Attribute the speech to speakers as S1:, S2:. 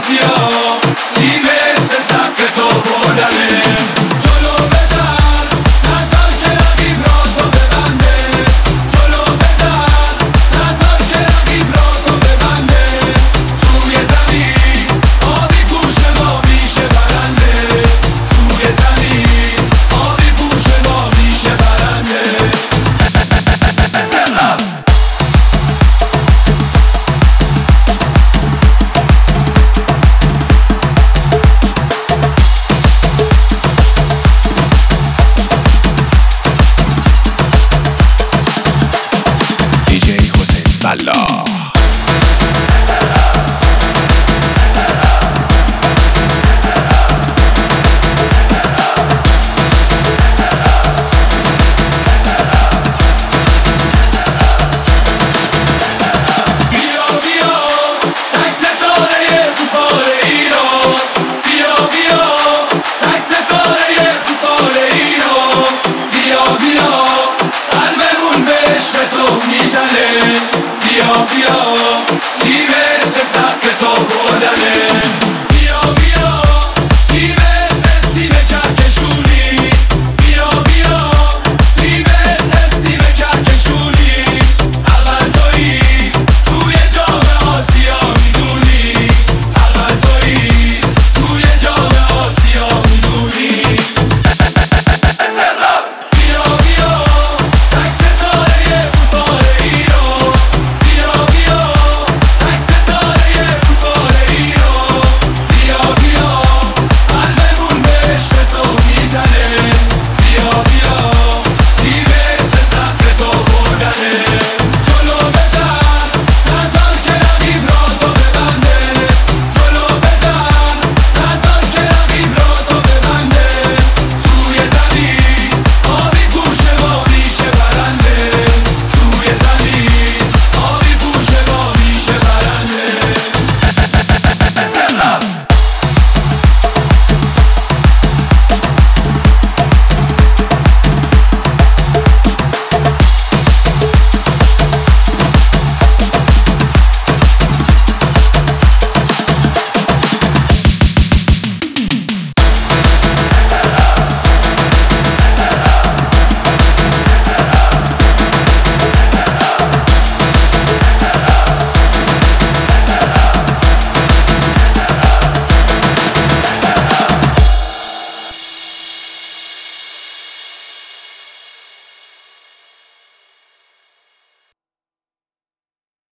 S1: بیا تیم سزد که تو بردنه جلو بزن نزار که رقیب را تو ببنده جلو بزن نزار که رقیب را تو ببنده توی زمین آبی پوش ما میشه برنده توی زمین آبی پوش ما میشه برنده
S2: الله
S1: بیا تیم سزد که تو بردنه